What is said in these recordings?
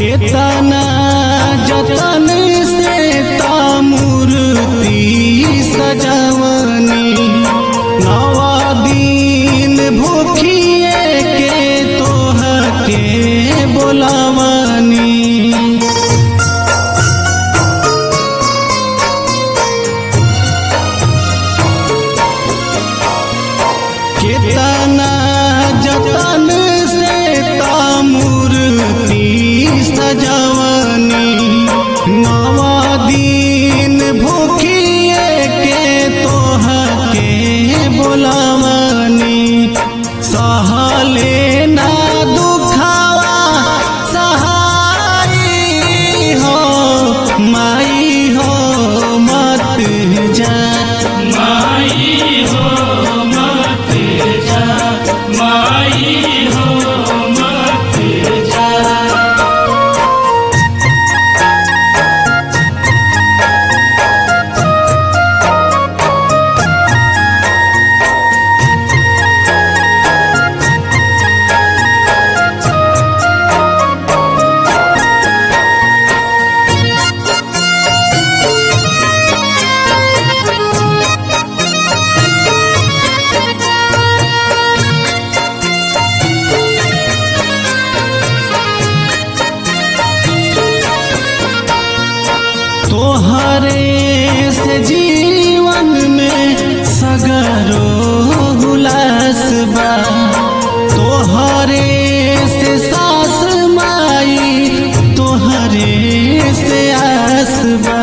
केतना जतन से ता मूर्ति सजवनी, नवा दिन भूखिए के तोहके बोलावनी। केतना जतन से ता मूर्ति सजवनी, नवा दिन भूखिए के तोहके बोलावनी। सहले ना दुखावा सहाई हो, माई हो मत जा, माई हो मत जा, माई हो मत जा। तोहरे से जीवन में सगरो हुलास बा, तोहरे से सास माई तोहरे से आस बा।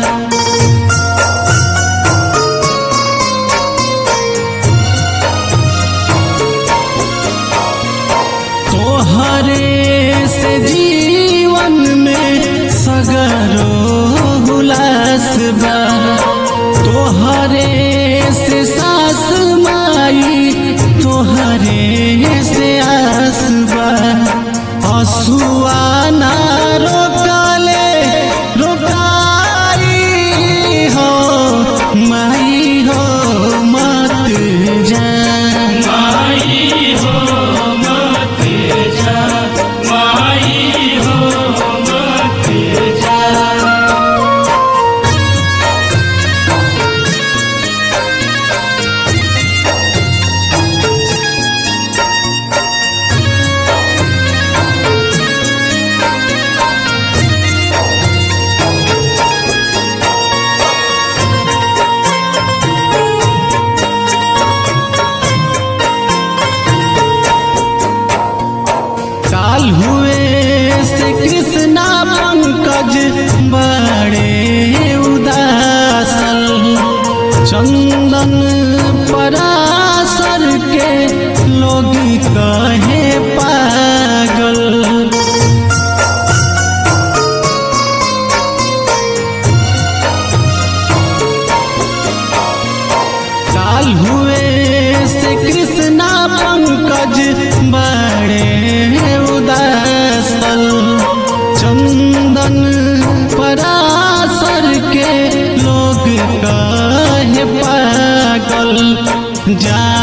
तोहरे से जीवन में सगरो हुलास बा, तोहरे से सास माई तोहरे से आस बा। हसुआ ना रोकले रोकाई हो, माई हो मत जा, माई हो मत जा, माई हो मत जा। काल हुए से कृष्णा पंकज बड़े उदासल, चंदन पराशर के लोग कहे पागल। काल हुए से कृष्णा पंकज बड़े उदासल, चंदन पराशर के लोग कहे पागल। जा